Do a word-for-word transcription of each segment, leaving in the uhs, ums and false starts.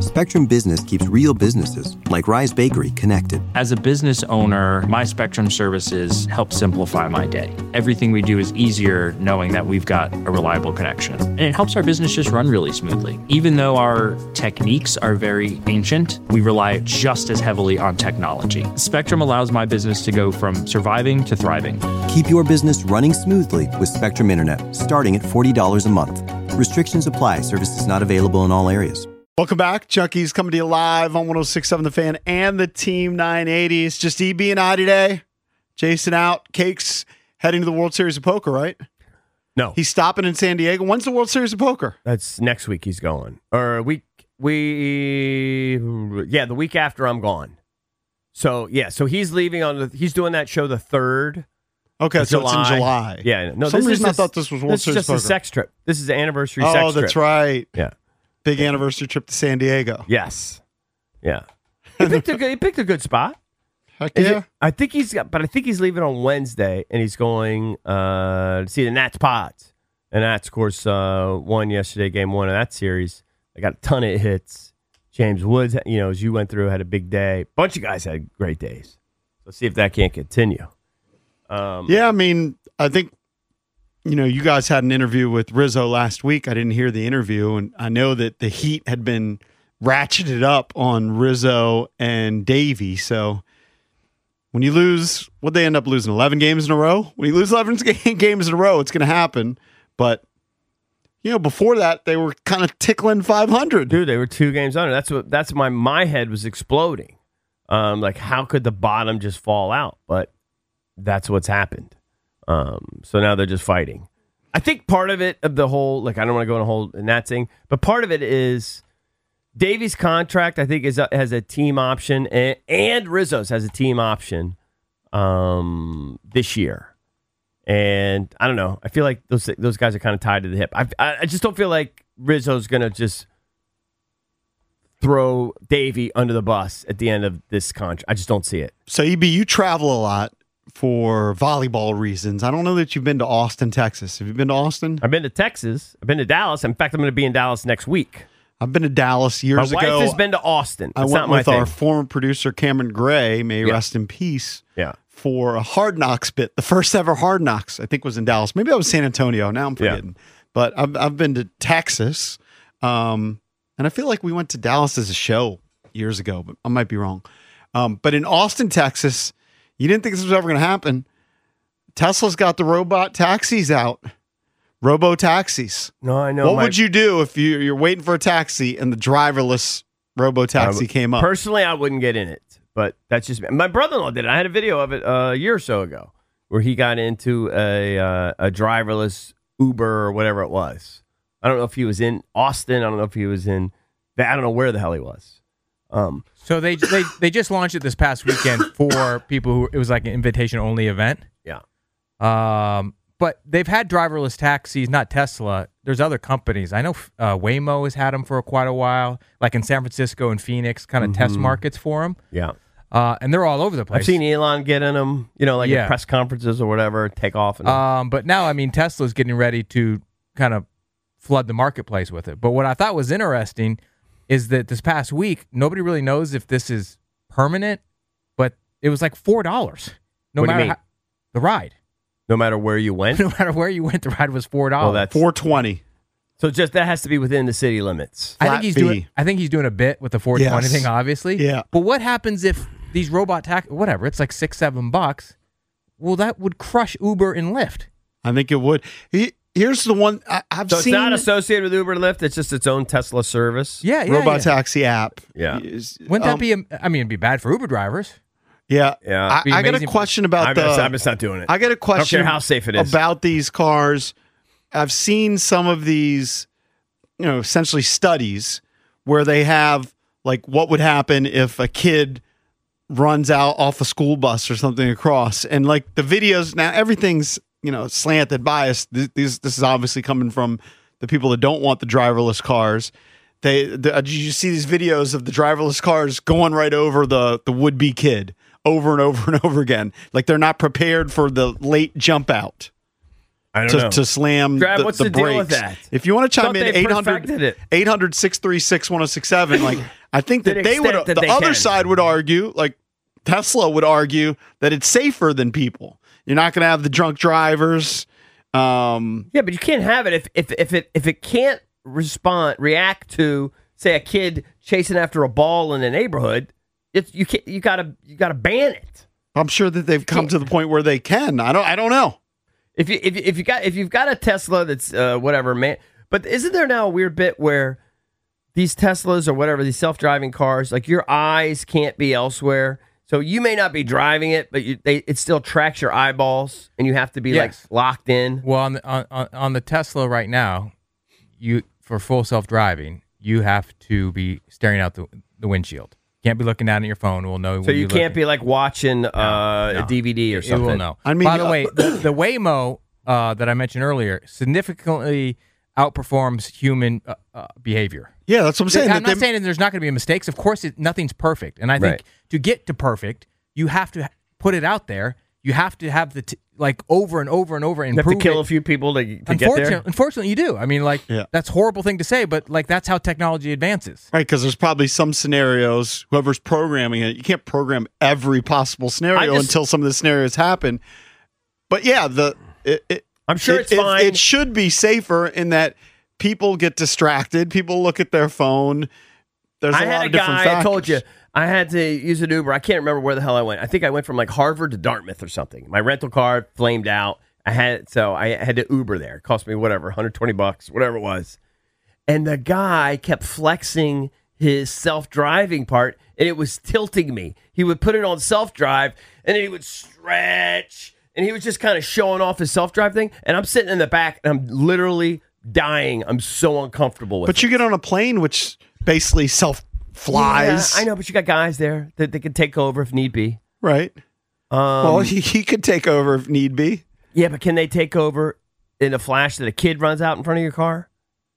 Spectrum Business keeps real businesses, like Rise Bakery, connected. As a business owner, my Spectrum services help simplify my day. Everything we do is easier knowing that we've got a reliable connection. And it helps our business just run really smoothly. Even though our techniques are very ancient, we rely just as heavily on technology. Spectrum allows my business to go from surviving to thriving. Keep your business running smoothly with Spectrum Internet, starting at forty dollars a month. Restrictions apply. Services not available in all areas. Welcome back. Junkies coming to you live on one oh six point seven The Fan and the Team nine eighty. It's just E B and I today. Jason out. Cake's heading to the World Series of Poker, right? No. He's stopping in San Diego. When's the World Series of Poker? That's next week he's going. Or a week, we, yeah, the week after I'm gone. So, yeah, so he's leaving on the, he's doing that show the third. Okay, so July. it's in July. Yeah. No, For some this reason is I thought this was World this Series is just of a Poker. sex trip. This is an anniversary oh, sex trip. Oh, that's right. Yeah. Big anniversary trip to San Diego. Yes. Yeah. He picked a good, he picked a good spot. Heck Is yeah. it- I think he's got, but I think he's leaving on Wednesday, and he's going uh, to see the Nats Pods. And Nats, of course, uh, won yesterday, game one of that series. They got a ton of hits. James Woods, you know, as you went through, had a big day. Bunch of guys had great days. Let's see if that can't continue. Um, Yeah, I mean, I think, you know, you guys had an interview with Rizzo last week. I didn't hear the interview, and I know that the heat had been ratcheted up on Rizzo and Davey. So when you lose, what they end up losing, eleven games in a row? When you lose eleven games in a row, it's going to happen. But, you know, before that, they were kind of tickling five hundred. Dude, they were two games under. That's what. That's my my head was exploding. Um, like, how could the bottom just fall out? But that's what's happened. Um, so now they're just fighting. I think part of it, of the whole, like, I don't want to go in a whole in that thing, but part of it is Davey's contract, I think, is a, has a team option, and, and Rizzo's has a team option um, this year. And I don't know. I feel like those those guys are kind of tied to the hip. I, I just don't feel like Rizzo's going to just throw Davey under the bus at the end of this contract. I just don't see it. So, E B, you travel a lot for volleyball reasons. I don't know that you've been to Austin, Texas. Have you been to Austin? I've been to Texas. I've been to Dallas. In fact, I'm going to be in Dallas next week. I've been to Dallas years my ago. wife has been to Austin. I It's went not my with our thing. former producer, Cameron Gray, may Yeah. rest in peace, Yeah. for a Hard Knocks bit. The first ever Hard Knocks, I think, was in Dallas. Maybe that was San Antonio. Now I'm forgetting. But I've, I've been to Texas, um, and I feel like we went to Dallas as a show years ago, but I might be wrong. Um, but in Austin, Texas, you didn't think this was ever going to happen. Tesla's got the robot taxis out. Robo taxis. No, I know. What my- would you do if you, you're waiting for a taxi and the driverless robo taxi came up? Personally, I wouldn't get in it, but that's just me. My brother-in-law did it. I had a video of it uh, a year or so ago where he got into a uh, a driverless Uber or whatever it was. I don't know if he was in Austin. I don't know if he was in. I don't know where the hell he was. Um, So they they they just launched it this past weekend for people who it was like an invitation only event. yeah. Um, but they've had driverless taxis, not Tesla. There's other companies. I know uh, Waymo has had them for quite a while, like in San Francisco and Phoenix, kind of test markets for them. Yeah. Uh, and they're all over the place. I've seen Elon get in them, you know, like Yeah. at press conferences or whatever, take off. And Um, but now, I mean, Tesla's getting ready to kind of flood the marketplace with it. But what I thought was interesting is that this past week, nobody really knows if this is permanent, but it was like four dollars. No What do you matter mean? how, the ride. no matter where you went. No matter where you went, the ride was four dollars. Well, that's four twenty. so. Just that has to be within the city limits. I flat think he's fee. doing. I think he's doing a bit with the four twenty Yes. thing, obviously. Yeah. But what happens if these robot tax, whatever, it's like six, seven bucks? Well, that would crush Uber and Lyft. I think it would. He, here's the one I, I've So seen. it's not associated with Uber and Lyft. It's just its own Tesla service. Yeah, yeah. robot yeah. taxi app. Yeah. Is- Wouldn't um, that be? A, I mean, it'd be bad for Uber drivers. Yeah. Yeah. I, Be I got a amazing. question about I'm, the. just, I'm just not doing it. I got a question. care how safe it is. about these cars. I've seen some of these, you know, essentially studies where they have like what would happen if a kid runs out off a school bus or something across, and like the videos now, everything's you know slanted bias. This this, this is obviously coming from the people that don't want the driverless cars. They, the, did you see these videos of the driverless cars going right over the the would be kid over and over and over again? Like they're not prepared for the late jump out. I don't to, know. to slam Drab, the, what's the the brakes. deal with that? If you want to chime Thought in, they eight hundred, perfected it. eight hundred, six three six, one oh six seven, like, I think To that the they would, extent that the they other can. side would argue, like Tesla would argue, that it's safer than people. You're not going to have the drunk drivers. Um, Yeah, but you can't have it if if if it if it can't respond react to, say, a kid chasing after a ball in a neighborhood. It's you can't you gotta you gotta ban it. I'm sure that they've come to the point where they can. I don't. I don't know. If you if you, if you got if you've got a Tesla that's uh, whatever, man. But isn't there now a weird bit where these Teslas or whatever, these self-driving cars, like your eyes can't be elsewhere. So you may not be driving it, but you, they, it still tracks your eyeballs, and you have to be Yes. like locked in. Well, on the, on, on on the Tesla right now, you for full self driving, you have to be staring out the, the windshield. Can't be looking down at your phone. It will know. So you can't be like watching uh, no. a D V D or It something. will know. I mean, by the uh, way, the, the Waymo uh, that I mentioned earlier significantly outperforms human uh, uh, behavior. Yeah, that's what I'm saying. I'm that not they- saying that there's not going to be mistakes. Of course, it, nothing's perfect, and I think Right. to get to perfect, you have to put it out there. You have to have the t- like over and over and over and You have to improve kill it. a few people to, to get Unfortunately, there. unfortunately, you do. I mean, like Yeah. that's a horrible thing to say, but like that's how technology advances. Right, because there's probably some scenarios, whoever's programming it, you can't program every possible scenario I just- until some of the scenarios happen. But yeah, the it, it, I'm sure it, it's it- fine. It should be safer in that people get distracted, people look at their phone. There's a I lot had a of different guy, factors. I told you, I had to use an Uber. I can't remember where the hell I went. I think I went from like Harvard to Dartmouth or something. My rental car flamed out. I had so I had to Uber there. It cost me whatever, one hundred twenty bucks, whatever it was. And the guy kept flexing his self-driving part, and it was tilting me. He would put it on self-drive, and then he would stretch, and he was just kind of showing off his self-drive thing. And I'm sitting in the back, and I'm literally dying. I'm so uncomfortable with it. But you get on a plane which basically self flies. Yeah, I know, but you got guys there that they can take over if need be. Right. Um, Well, he, he could take over if need be. yeah, but can they take over in a flash that a kid runs out in front of your car?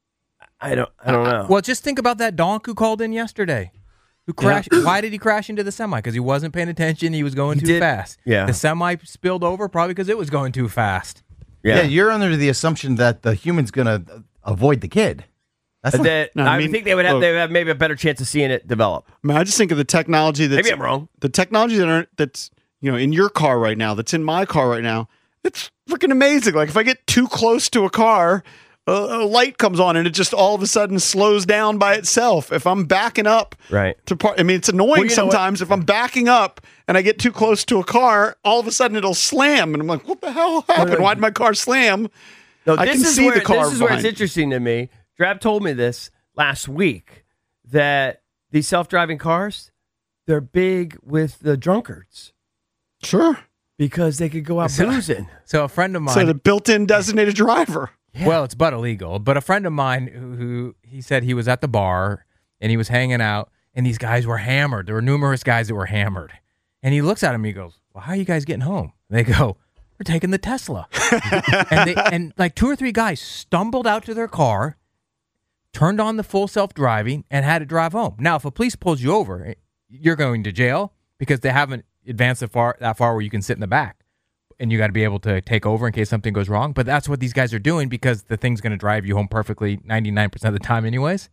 I don't. I don't know. Well, just think about that donk who called in yesterday. Who crashed? Why did he crash into the semi? Because he wasn't paying attention. He was going He too did- fast. yeah. The semi spilled over probably because it was going too fast. Yeah. you're under the assumption that the human's going to avoid the kid. That's Uh, not- that, No, I I, mean- think they would have. look. They would have maybe a better chance of seeing it develop. I mean, I just think of the technology that's Maybe I'm wrong. The technology that are, that's you know in your car right now, that's in my car right now. It's freaking amazing. Like if I get too close to a car, a, a light comes on and it just all of a sudden slows down by itself. If I'm backing up, Right. To par- I mean, it's annoying Well, you know what? sometimes. If I'm backing up and I get too close to a car, all of a sudden it'll slam, and I'm like, "What the hell happened? Why did my car slam?" No, I this can is see where, the car This is where it's behind. interesting to me. Drab told me this last week that these self-driving cars, they're big with the drunkards Sure. because they could go out boozing. So a friend of mine. So the built-in designated driver. Well, it's but illegal. But a friend of mine who, who he said he was at the bar and he was hanging out, and these guys were hammered. There were numerous guys that were hammered. And he looks at him. He goes, "Well, how are you guys getting home?" And they go, "We're taking the Tesla." and they, and like two or three guys stumbled out to their car, turned on the full self-driving, and had to drive home. Now, if a police pulls you over, you're going to jail because they haven't advanced that far that far where you can sit in the back. And you got to be able to take over in case something goes wrong. But that's what these guys are doing because the thing's going to drive you home perfectly ninety-nine percent of the time anyways.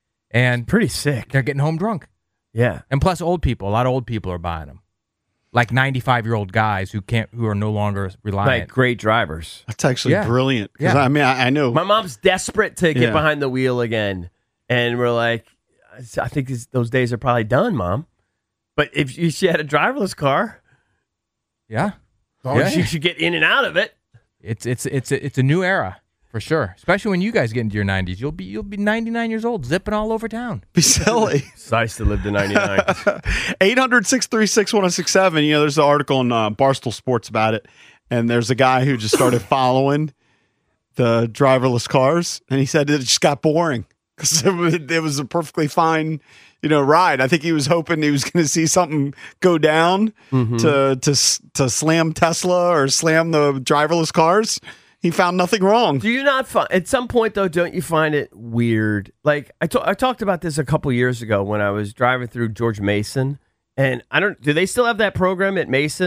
And Pretty sick. they're getting home drunk. Yeah. And plus old people, a lot of old people are buying them. Like ninety-five-year-old guys who can't, who are no longer Like reliant. great drivers. That's actually Yeah. brilliant. 'Cause Yeah. I mean, I, I know. My mom's desperate to get Yeah. behind the wheel again. And we're like, I think this, those days are probably done, Mom. But if you, she had a driverless car, Yeah. oh, Yeah. she should get in and out of it. It's it's it's a, it's a new era for sure. Especially when you guys get into your nineties. You'll be you'll be ninety-nine years old zipping all over town. Be silly. It's nice to live to ninety-nine. eight hundred, six three six, one oh six seven. You know, there's an article in uh, Barstool Sports about it. And there's a guy who just started following the driverless cars. And he said that it just got boring because it, was- it was a perfectly fine, you know, ride. I think he was hoping he was going to see something go down to, to, s- to slam Tesla or slam the driverless cars. He found nothing wrong. Do you not find at some point though? Don't you find it weird? Like I ta- I talked about this a couple years ago when I was driving through George Mason, and I don't. Do they still have that program at Mason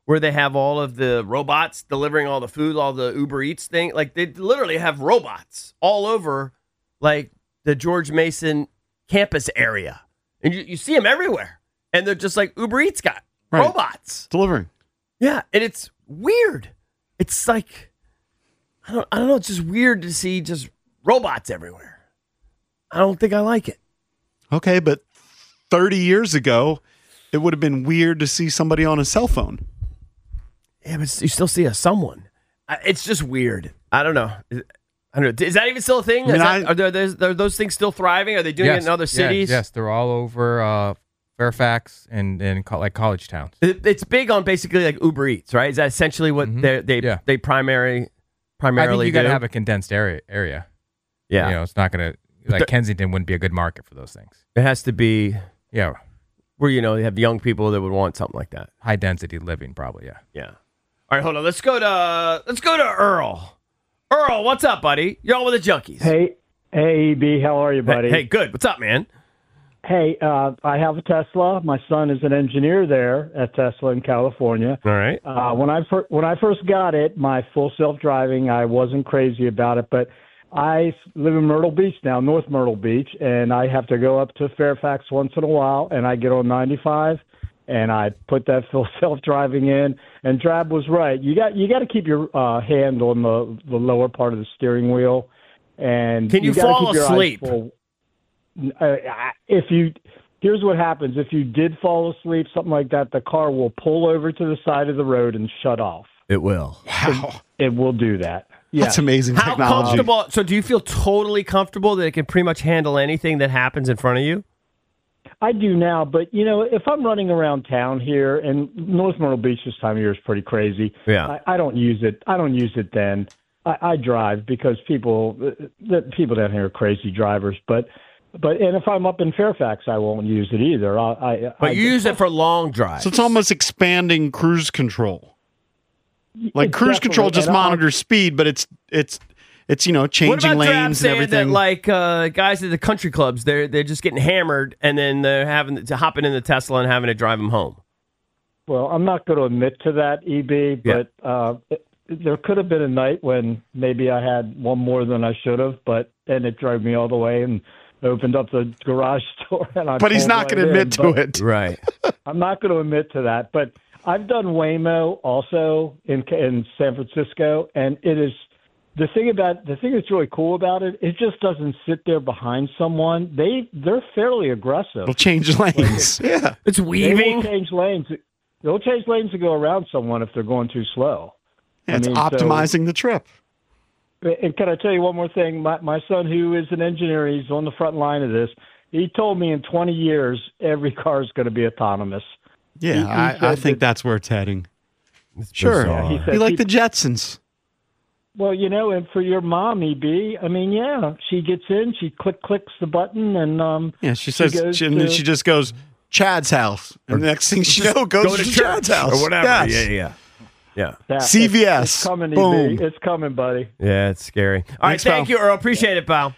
where they have all of the robots delivering all the food, all the Uber Eats thing. Like they literally have robots all over, like the George Mason campus area, and you, you see them everywhere. And they're just like Uber Eats got Right. robots delivering. Yeah, and it's weird. It's like I don't, I don't know. It's just weird to see just robots everywhere. I don't think I like it. Okay, but thirty years ago, it would have been weird to see somebody on a cell phone. Yeah, but you still see a someone. I- It's just weird. I don't know. I don't know. Is that even still a thing? I mean, Is that- I- are, there, there's- are those things still thriving? Are they doing yes, it in other yeah, cities? Yes, they're all over uh, Fairfax and and co- like college towns. It- It's big on basically like Uber Eats, right? Is that essentially what Mhm. they they Yeah. they primary I think primarily you got to do? have a condensed area. Area. Yeah, You know, it's not going to like the- Kensington wouldn't be a good market for those things. it has to be Yeah, where you know they have young people that would want something like that. high density living probably. Yeah. Yeah. All right, hold on. Let's go to let's go to Earl. Earl, what's up, buddy? You're on with the Junkies. Hey, hey, E B, how are you, buddy? Hey, hey, good. What's up, man? Hey, uh, I have a Tesla. My son is an engineer there at Tesla in California. All right. Uh, when I fir- when I first got it, my full self driving, I wasn't crazy about it, but I live in Myrtle Beach now, North Myrtle Beach, and I have to go up to Fairfax once in a while, and I get on ninety-five, and I put that full self driving in. And Drab was right. You got you got to keep your uh, hand on the the lower part of the steering wheel, and Can you gotta fall keep your eyes asleep? full. Uh, if you here's what happens if you did fall asleep, something like that, the car will pull over to the side of the road and shut off. It will. Wow, It will do that. Yeah. that's amazing How technology. comfortable? So, do you feel totally comfortable that it can pretty much handle anything that happens in front of you? I do now, but you know, if I'm running around town here, and North Myrtle Beach this time of year is pretty crazy. Yeah. I, I don't use it. I don't use it then. I, I drive because people, the people down here are crazy drivers. But, but, and if I'm up in Fairfax, I won't use it either. I, I But I, you use it for long drives. So it's almost expanding cruise control. Like It's cruise control definitely- just and I'll- monitors speed, but it's it's it's you know What changing about Drab lanes and saying everything. that like uh, guys at the country clubs, they're they're just getting hammered and then they're having to hopping in the Tesla and having to drive them home? Well, I'm not going to admit to that, E B, Yeah. but uh, it, there could have been a night when maybe I had one more than I should have, but and it drove me all the way and opened up the garage door. And I but he's pulled not right going to in, admit to but it. Right. I'm not going to admit to that. But I've done Waymo also in in San Francisco, and it is the thing about the thing that's really cool about it. It just doesn't sit there behind someone. They they're fairly aggressive. It'll change lanes. yeah. It's They will weaving. change lanes. They'll change lanes to go around someone if they're going too slow. Yeah, it's I mean, so- optimizing the trip. And can I tell you one more thing? My my son, who is an engineer, he's on the front line of this. He told me in twenty years, every car is going to be autonomous. Yeah, He- he I, I said think that- that's where it's heading. Sure. bizarre. He Be said like the people- Jetsons. Well, you know, and for your mom, E B, I mean, yeah, she gets in, she click clicks the button, and um, Yeah, she says, goes she, and then to- she just goes, Chad's house. And the next thing she knows, goes Go to, to Chad's church house. or whatever. Yes. Yeah, yeah, yeah. that, C V S. It's, it's coming, Boom. E B. It's coming, buddy. Yeah, it's scary. All right, Thanks, thank pal. you, Earl. Appreciate it, pal.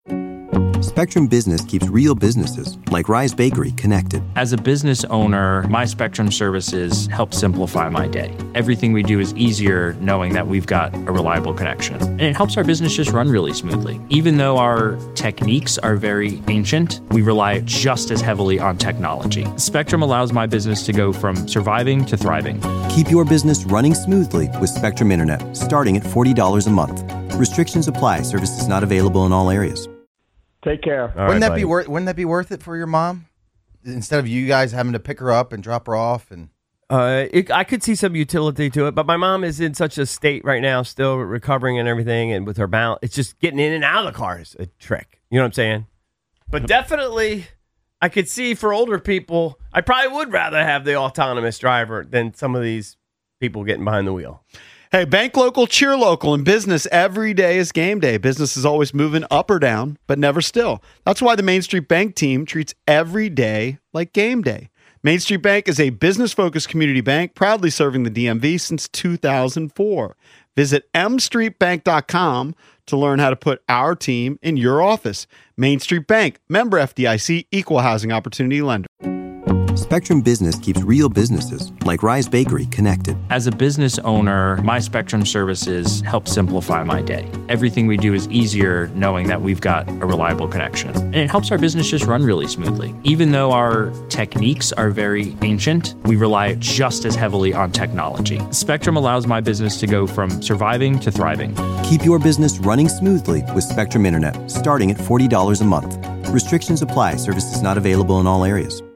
Spectrum Business keeps real businesses, like Rise Bakery, connected. As a business owner, my Spectrum services help simplify my day. Everything we do is easier knowing that we've got a reliable connection. And it helps our business just run really smoothly. Even though our techniques are very ancient, we rely just as heavily on technology. Spectrum allows my business to go from surviving to thriving. Keep your business running smoothly with Spectrum Internet, starting at forty dollars a month. Restrictions apply. Services not available in all areas. Take care. All wouldn't right, that buddy. be worth? Wouldn't that be worth it for your mom? Instead of you guys having to pick her up and drop her off, and Uh, it, I could see some utility to it, but my mom is in such a state right now, still recovering and everything, and with her balance, it's just getting in and out of the car is a trick. You know what I'm saying? But definitely, I could see for older people, I probably would rather have the autonomous driver than some of these people getting behind the wheel. Hey, bank local, cheer local. In business, every day is game day. Business is always moving up or down, but never still. That's why the Main Street Bank team treats every day like game day. Main Street Bank is a business-focused community bank proudly serving the D M V since two thousand four. Visit m street bank dot com to learn how to put our team in your office. Main Street Bank, member F D I C, equal housing opportunity lender. Spectrum Business keeps real businesses, like Rise Bakery, connected. As a business owner, my Spectrum services help simplify my day. Everything we do is easier knowing that we've got a reliable connection. And it helps our business just run really smoothly. Even though our techniques are very ancient, we rely just as heavily on technology. Spectrum allows my business to go from surviving to thriving. Keep your business running smoothly with Spectrum Internet, starting at forty dollars a month. Restrictions apply. Services not available in all areas.